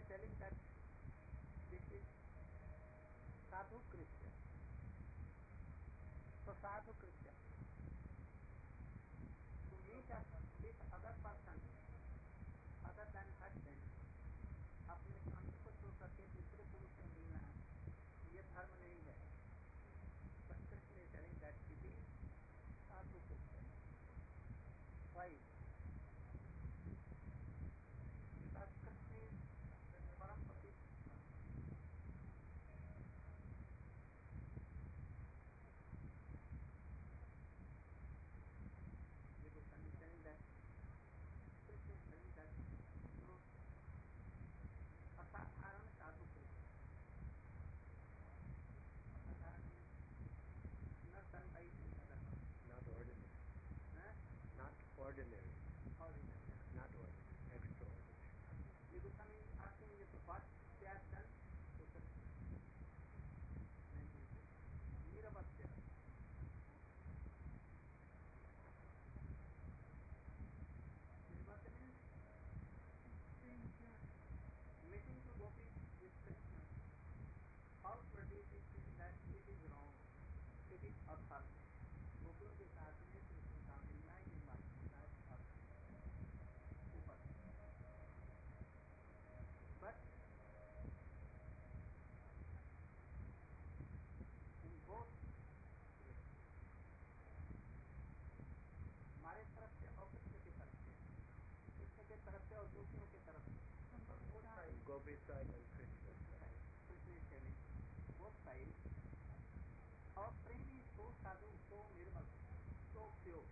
telling that this is sadhu Christian. So sadhu Christian. To meet us with other person other than husband, अपने स्वामी को छोड़ करके दूसरे पुरुष से मिलना ये धर्म नहीं है. But Krishna is telling that it is sadhu Christian. Why? Because Krishna is Parampati. Krishna is telling that असाधारण साधु कृष्ण. असाधारण not done by any other. Not ordinary. Not ordinary. Not ordinary. Extraordinary. The Goswami is asking you to what they have done to Krishna. Nirabhasya. Nirabhasya means meeting to gopis with Krishna. Outwardly it seems that it is wrong. It is अधर्म. गोपियों के साथ में कृष्ण का मिलना निर्माण होता है अधर्म. ऊपर. But in both हमारे तरफ से और कृष्ण की तरफ से, कृष्ण के तरफ से और गोपियों के तरफ से, Gopi side and Krishna side. Krishna is telling both sides. Our prem is so sadhu, so nirmal, so pure.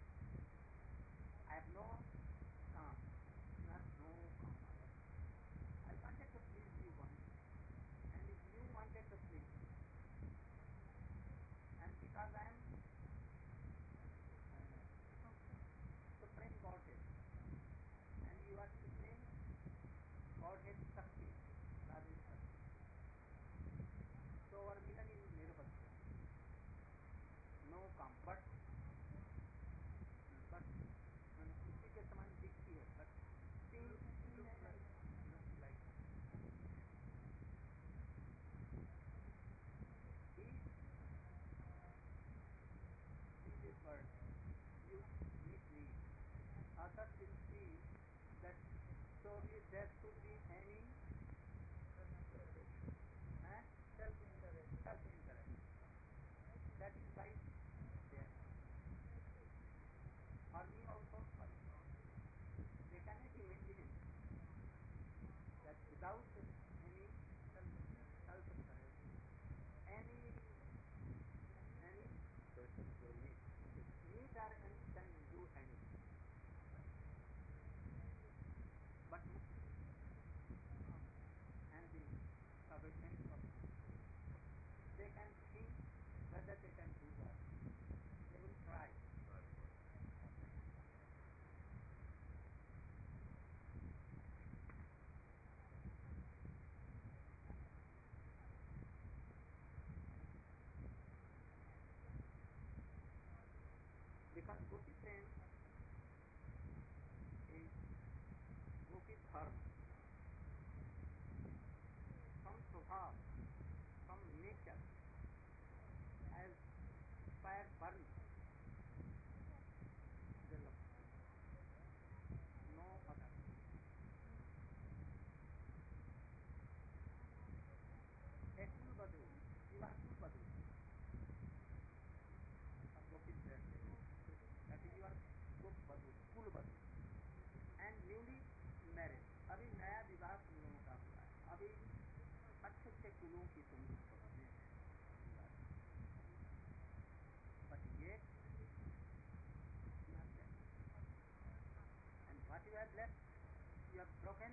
I have no calm, not no calm. I wanted to please you once, and if you wanted to please me, and because I am Supreme Godhead, and you are Supreme Godhead Shakti, Radha Shakti. So our milan is Nirvasya. No comfort, but उसी के समान दिखती है, but still not like if this word you meet me, others will see that surely there should be any self-interest. That is why there. For me also, they cannot imagine that without any self-interest, any person will meet or can do anything. But and the sufficient of they can think whether they can do that. They will try. Because Gopi Prem is Gopi Dharma. From Swabhav, from nature, as fire burns, develops. No other. Ekul Badhu, Jivakul Badhu. Gopi Prem. That is your Gop Badhu, Kul Badhu. And newly married. अभी नया विवाह तुम लोगों का हुआ है. अभी अच्छे अच्छे कुलों की तुम लोग बहुएं हैं. But yet you have left. And what you have left, you have broken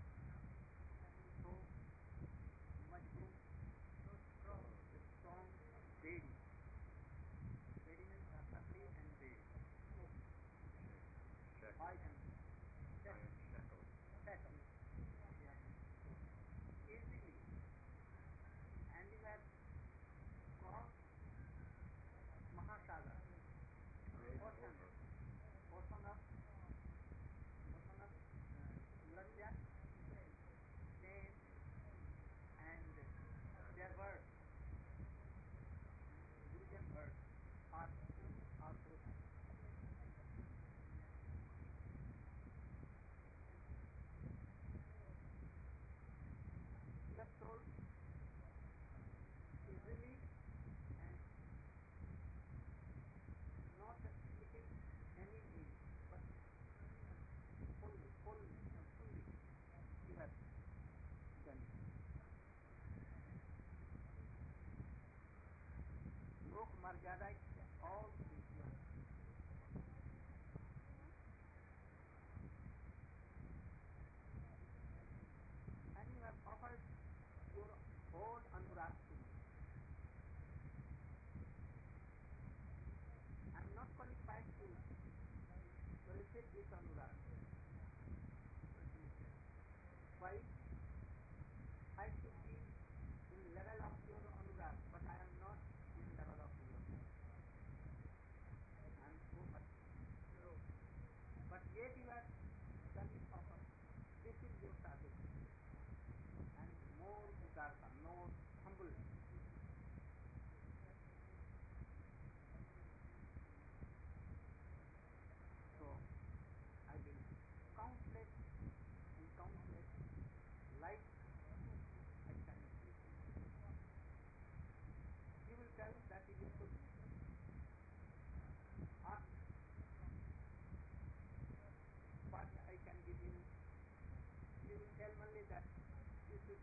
so much good, so strong bedi. Bedi means Sakri and bedi. Five and shackles. Yeah. So easily. And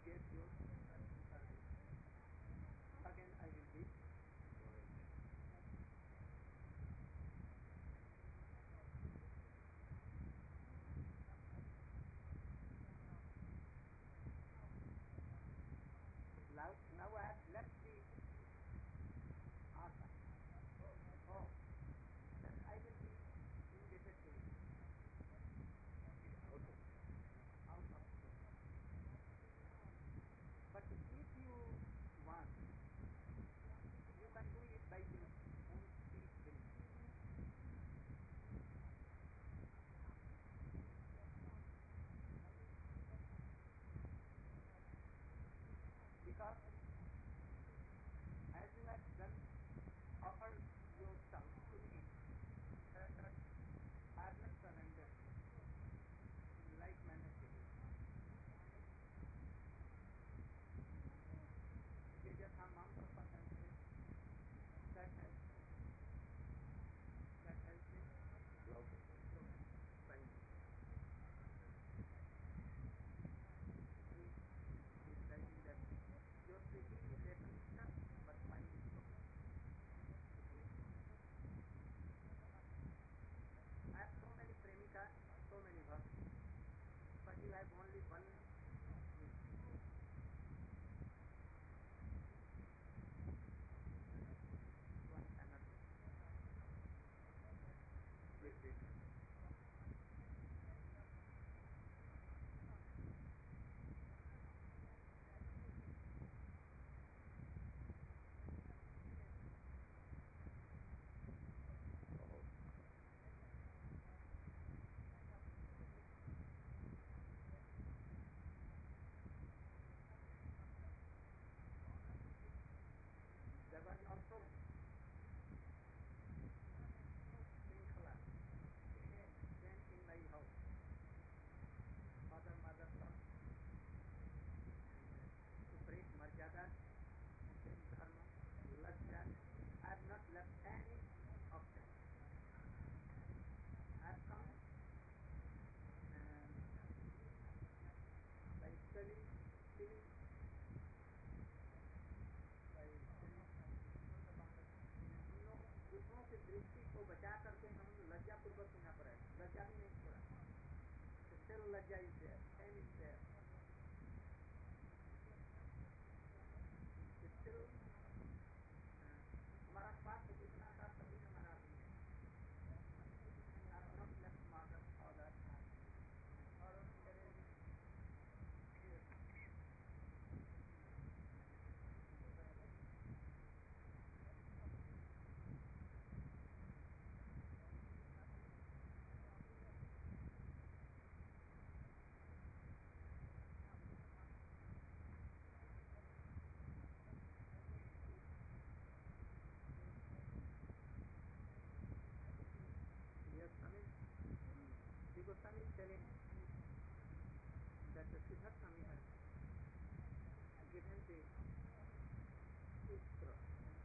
get your service. Again I will be now I have left the asa. Oh, then I will be indebted to it. Out of scope. But if you want, you can do it by your own free will. Because as you have done, offered yourself to me, I have not surrendered. In like manner behave. ये जथा माम प्रपंचन से that has been broken. He is writing that your seeking is a Pranishta, but mine is broken. I have so many premikas, so many bhaktas, but you have only one wish. One cannot wait. There was also Shrinkhala came in my house. Father, mother, son, and to break Marjada, Dharma, Lajja. I have not left any of them. I have come by stealing, by दूसरों की दृष्टि को बचा करके हम लज्जा पूर्वक यहाँ पर आए, लज्जा भी नहीं छोड़ा. Still लज्जा is there, shame is there. Still हमारा स्वार्थ जितना था सभी हमारा भी है. I have not left mother, father, or Goswami is telling that the Siddhartha Swami has given the Sutra,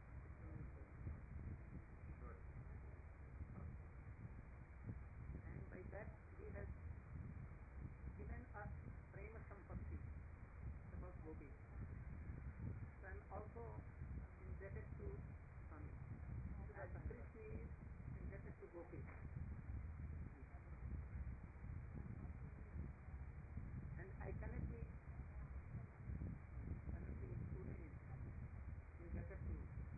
and by that he has given us Prema Sampatti about Gopi, and also indebted to Swami, as Krishna is indebted to Gopi. And I cannot be indebted to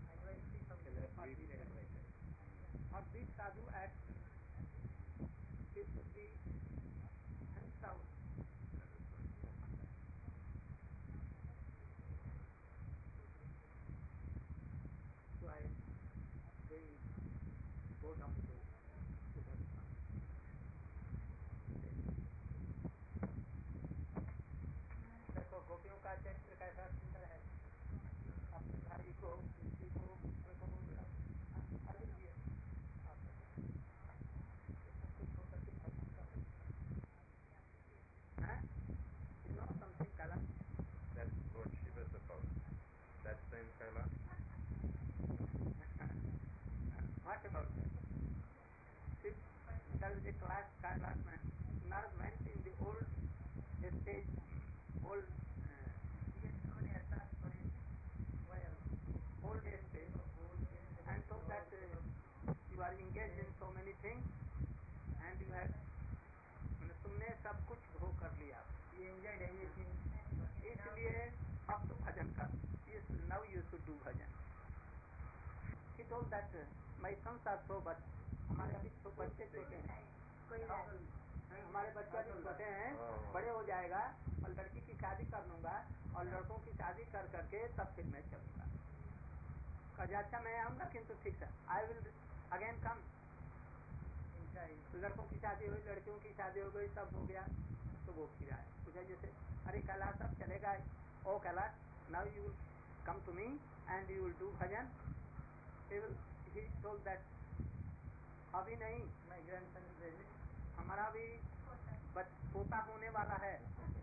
or this sadhu at it should be hands out. So I am going go down to Siddhartha. देखो गोपियों का चरित्र कैसा सुंदर है. अपने भाई को, किसी को, अर्जुन जी सो हमारे अभी बच्चे छोटे हैं, हमारे बच्चे अभी छोटे हैं, बड़े हो जाएगा और लड़की की शादी कर लूंगा और लड़कों की शादी कर करके तब फिर मैं चलूंगा। कहा अच्छा मैं आऊंगा किंतु ठीक है, आई विल अगेन कम। लड़कों की शादी हुई, लड़कियों की शादी हो गई, सब हो गया, तो वो फिर आए पूछा जैसे अरे कैलाश अब चलेगा, ओ Kailash now you will come to me and you will do bhajan. He told that अभी नहीं, माय ग्रैंडसन इज रेडी, हमारा भी पोता होने वाला है,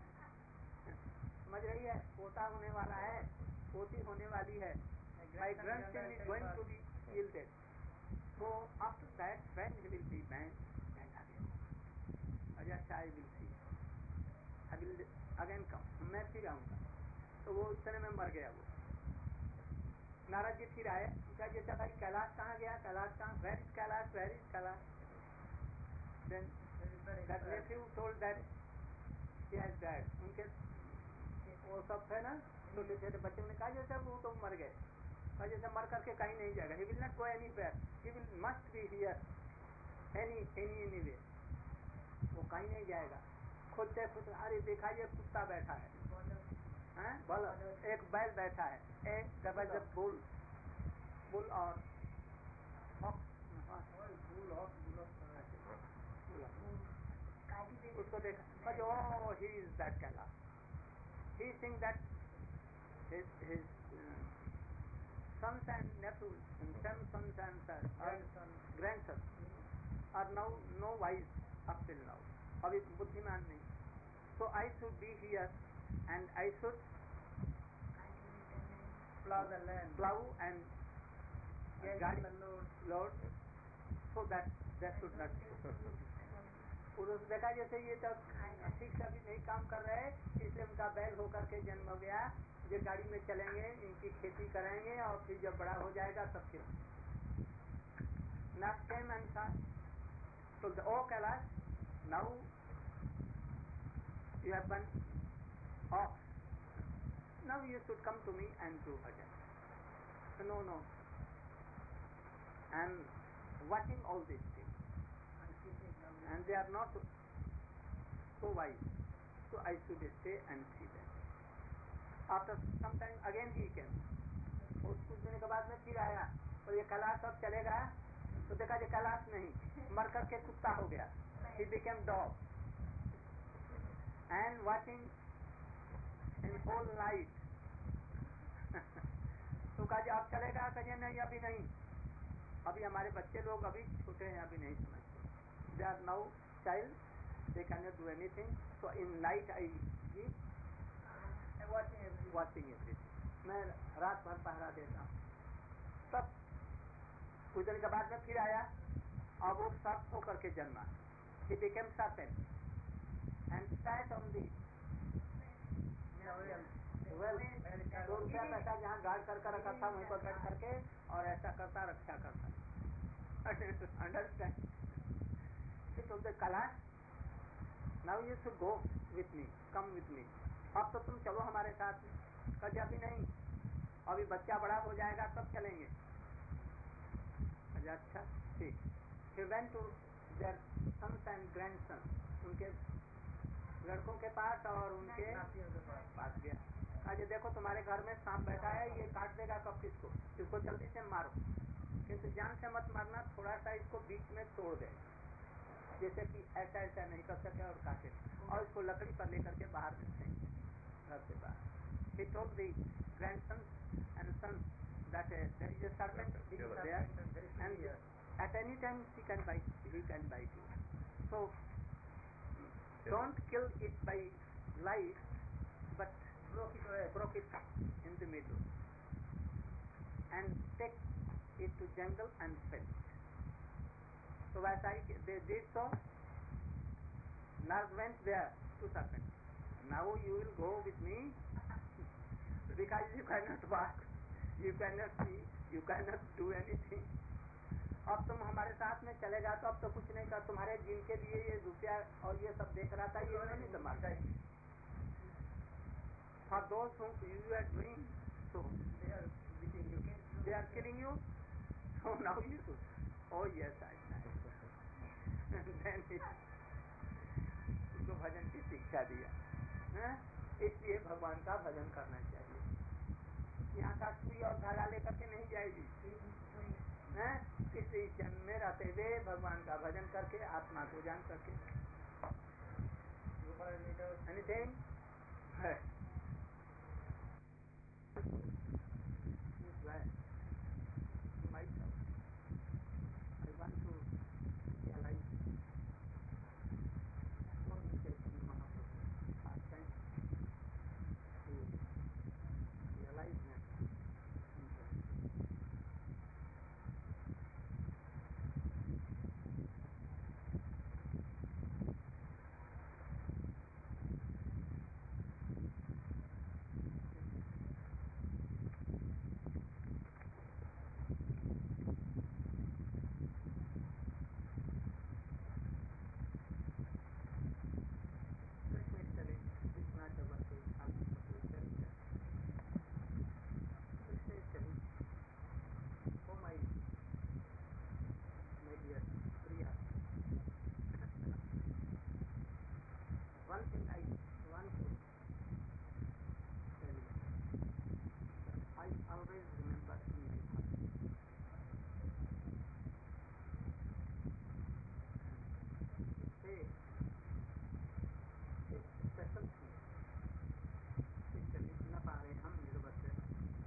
समझ रही है, पोता होने वाला है, पोती होने वाली है, my grandson is going to be yielded, so after that when he will be man and again अच्छा I will see, I will again come, मैं फिर आऊंगा। तो वो इतने में मर गया। वो नारद जी फिर आए, पूछा जैसा भाई कैलाश कहाँ गया, कैलाश कहाँ, where is Kailash, where is Kailash. Then that nephew told that he has died। उनके वो सब थे ना छोटे छोटे बच्चों ने कहा जैसे वो तो मर गए, कहा जैसे मर करके कहीं नहीं जाएगा, he will not go anywhere, he will must be here anyway, वो कहीं नहीं जाएगा। खोजते खोजते अरे देखा ये कुत्ता बैठा है, हैं बोलो, एक बैल बैठा है, एक जबरदस्त बुल और उसको देखा, oh he is that Kailash, he think that his sons and nephews and sons and grandsons are now no wise up till now, अभी बुद्धिमान नहीं, so I should be here and I should plow the land, plow and guide the Lord, so that there should not be। पुरुष देखा जैसे ये तब ठीक से अभी नहीं काम कर रहे, इसलिए उनका बैल होकर के जन्म हो गया, ये गाड़ी में चलेंगे, इनकी खेती करेंगे और फिर जब बड़ा हो जाएगा तब फिर not same answer। So the oh Kailash, now you have one ox, now you should come to me and do bhajan। No, I am watching all these things and they are not so wise, so I should stay and see them। After some time again he came, और कुछ दिन के बाद में फिर आया, और ये कैलाश अब चलेगा, तो देखा ये कैलाश नहीं, मर करके कुत्ता हो गया, he became dog and watching in whole night। तो कहा अब चलेगा, कहे नहीं अभी नहीं, अभी हमारे बच्चे लोग अभी छोटे हैं, अभी नहीं समझते, they are now child, they cannot do anything, so in night I give watching everything, मैं रात भर पहरा देता हूँ। तब कुछ दिन के बाद में फिर आया, और वो सर्प होकर के जन्मा, he became serpent and sat on the well, 2 रुपया पैसा जहाँ गाड़ कर रखा था वहीं पर बैठ करके और ऐसा करता रक्षा करता। Understand? He told the Kailash, now you should go with me, come with me। अब तो तुम चलो हमारे साथ में। कहा अभी नहीं, अभी बच्चा बड़ा हो जाएगा तब चलेंगे। अच्छा ठीक। He went to their sons and grandsons, उनके लड़कों के पास और उनके पास गया, कहा देखो तुम्हारे घर में सांप बैठा है, ये काट देगा कब इसको, इसको जल्दी से मारो, किंतु जान से मत मारना, थोड़ा सा इसको बीच में तोड़ दे, जैसे कि ऐसा ऐसा नहीं कर सके और काटे, और इसको लकड़ी पर लेकर के बाहर में फेंक घर से बाहर। He told the grandsons and sons that there is a serpent there and at any time he can bite you, so don't kill it by light but broke it in the middle and take it to jungle and fell it। So as they did so, Narad went there to serpent, now you will go with me because you cannot walk, you cannot see, you cannot do anything। अब तुम हमारे साथ में चलेगा तो अब तो कुछ नहीं कर, तुम्हारे जिनके लिए ये रुपया और ये सब देख रहा था ये नहीं तो मार जाएगी। For those whom you are doing so, they are killing you, so now you should Oh yes, I sang. Then उसको भजन की शिक्षा दिया है? इसलिए भगवान का भजन करना चाहिए। यहाँ का सुई और धागा लेकर के नहीं जाएगी है? इसी जन्म में रहते हुए भगवान का भजन करके आत्मा को जान करके एनीथिंग है। Myself, I want to realize what is Chaitanya Mahaprabhu last time to realize that one thing I want to tell you, I always remember in my heart. Say, एक special thing. न पा रहे हम निर्वत है।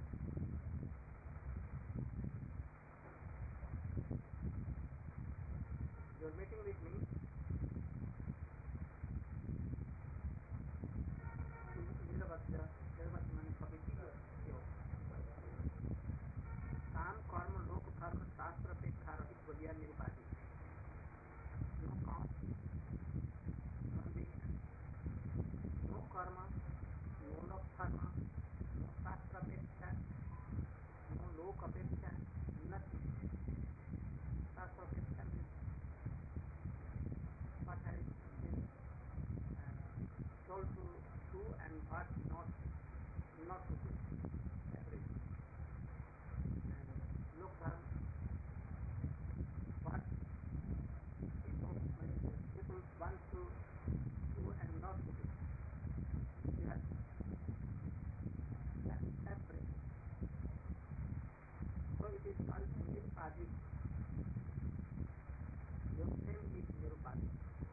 You are meeting with me. काम कर्म लोक धर्म शास्त्र अपेक्षा रहित बोलिया निर्वाही। नो काम, नो कर्म, नो लोक धर्म, नो शास्त्र अपेक्षा, नो लोक अपेक्षा, नथिंग। शास्त्र अपेक्षा what has been told to do and what not to do. Everything. And look dharma, what people want to do and not to do. Yes. That's everything. So it is called nirupadi. Your name is nirupadi.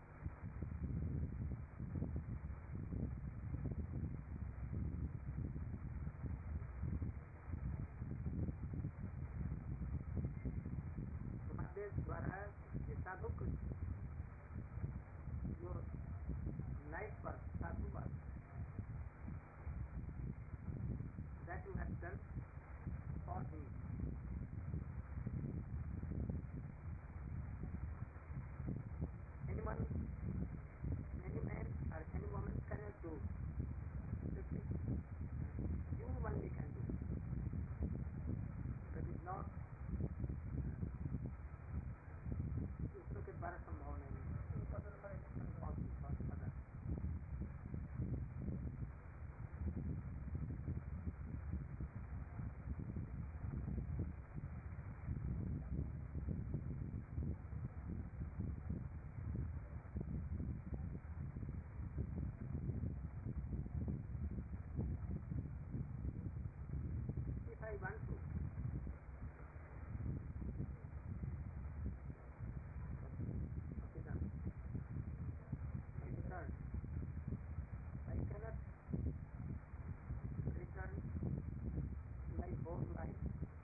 द्वारा ये साधु जो life work साधु work that you have done for him. Anyone, any man or any woman cannot do. You only can do. That is not दूसरों के द्वारा संभव नहीं है। If I want to return, I cannot return my whole life.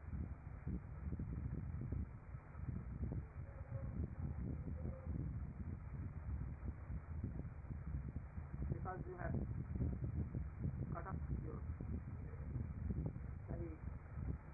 Because you have cut off your very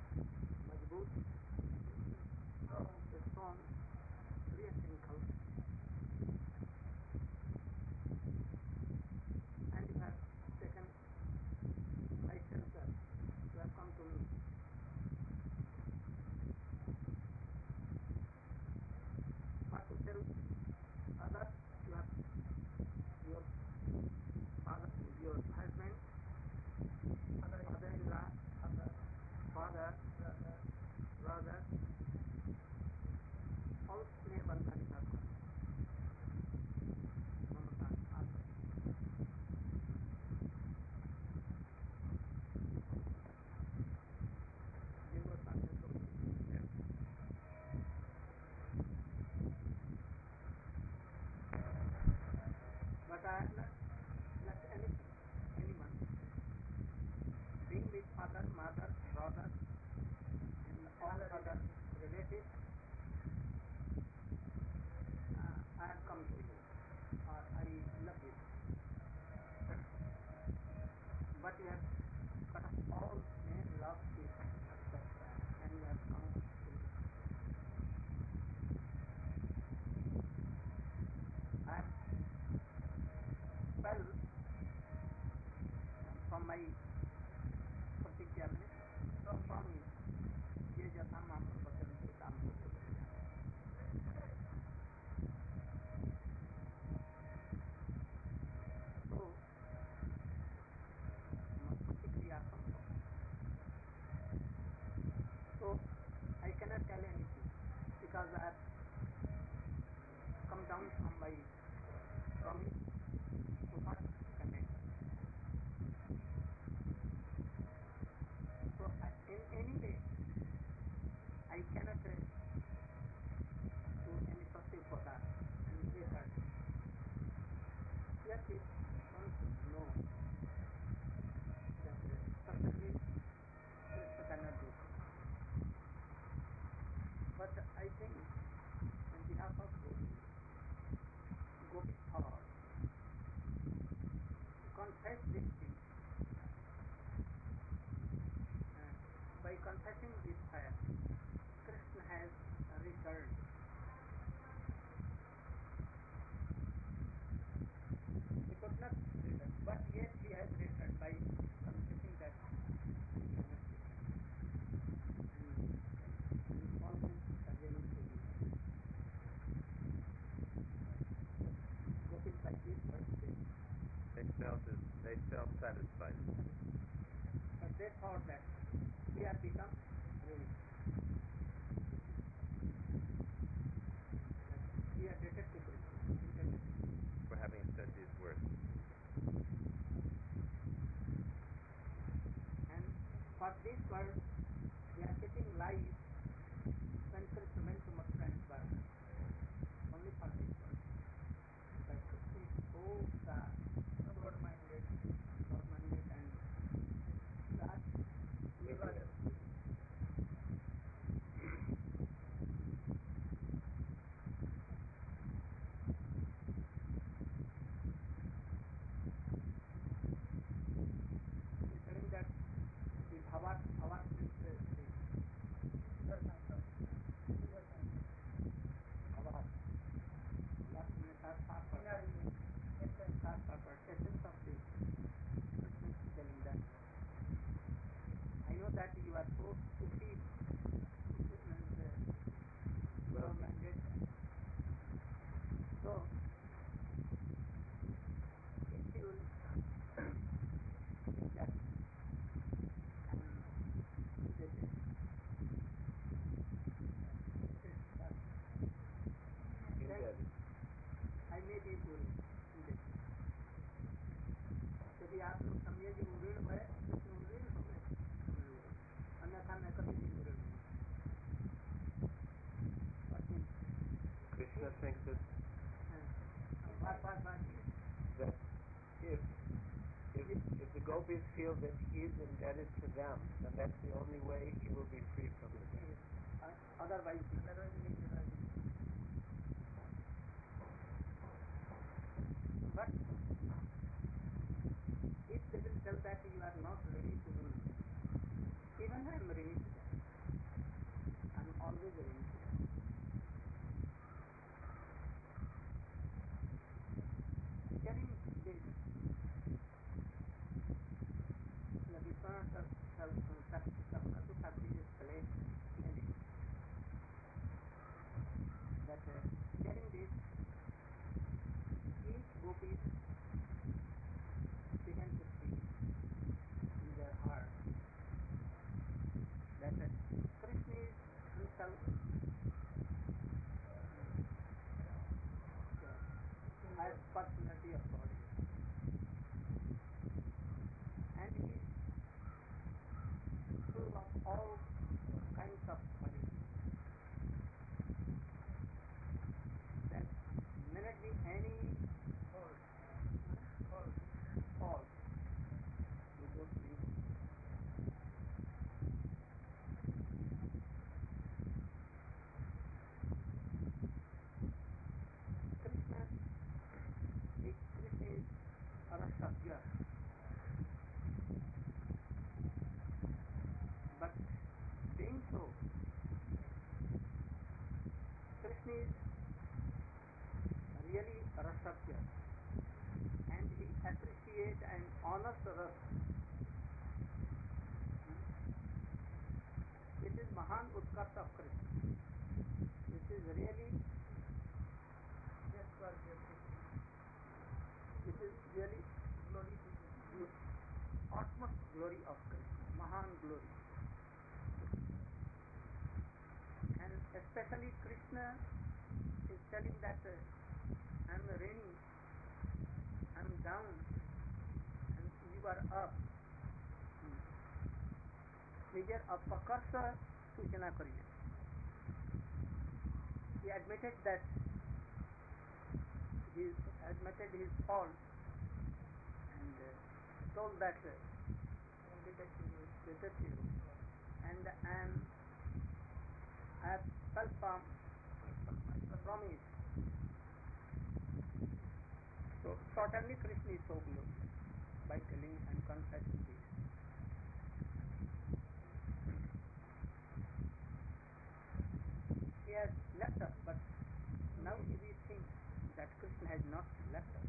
I think on behalf of Gopi thought to confess this thing. By confessing this fact, Krishna has returned. He could not return, but yet he has returned by confessing that he cannot return. And all his against the Gopis by this verse they felt satisfied. but they thought that we have become ready. We are detective For having said these words. And for this words, they are getting life when Krishna went to Mathura and Dwarka. Only for this word. But Krishna is so God-minded and that telling that the bhavat means bhavat. What means essence of this. Krishna is telling that I know that you are so sufi, well-minded. So if you that I may be ऋण यदि आप लोग समझे कि वो ऋण है तो ऋण हो गए अन्यथा मैं कभी नहीं ऋण हूँ Krishna thinks that if the gopis feel that he is indebted to them, then that's the only way he will be free from the debt. Otherwise, but if they will tell that you are not ready to do it, even I am ready to that. I am always ready to that. Telling this, the Vishwanath Saraswati Thakur explained that telling this, each gopis began to see in their heart that Krishna is himself has personality of body and he is full of all kinds of qualities that may not be any fault. You go sleep. Krishna is Rasabhya. But being so, Krishna is really Rasabhya. And he appreciates and honors Ras. This is Mahan Utkarsh of Krishna. This is really glory to the utmost glory of Krishna, Mahan glory. And especially Krishna is telling that I am raining, I am down, and you are up. निजर अपकर्ष सूचना करिए. He admitted that he admitted his fault and told that detective and I Kalpam promise. So certainly Krishna is so glorious by telling and confessing this. He has left us, but now we think that Krishna has not left us.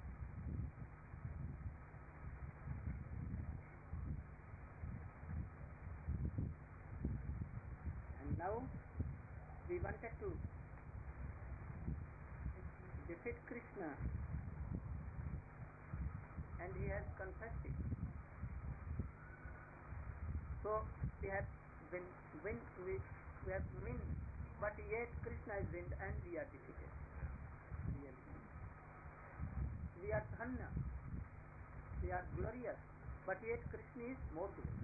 And now we wanted to defeat Krishna, and he has confessed it. So we have been we have win, but yet Krishna is win and we are defeated. Really, we are Dhanya, we are glorious, but yet Krishna is more glorious.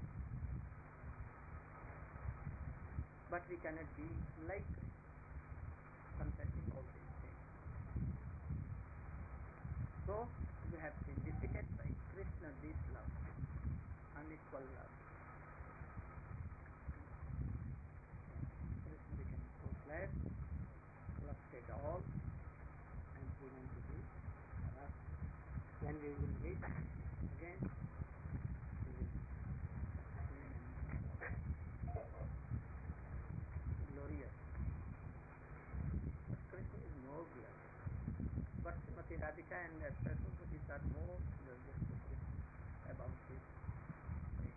But we cannot be like Krishna, confessing all these things. So we have been defeated by Krishna, this love, unequal love. Krishna became so glad, collected all, and we want to do us. When we will meet again, we will glorious. But Krishna is more glorious. But Srimati Radhika and Saraswati are more glorious to Krishna about this thing.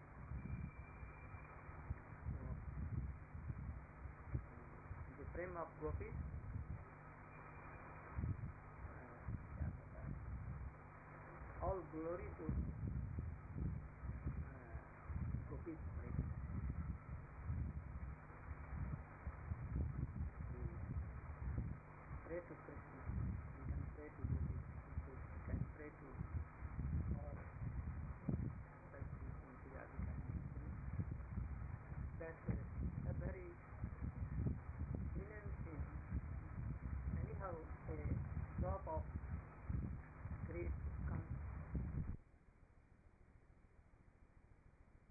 So, the frame of gopis, all glory to gopis frame. Pray to Krishna.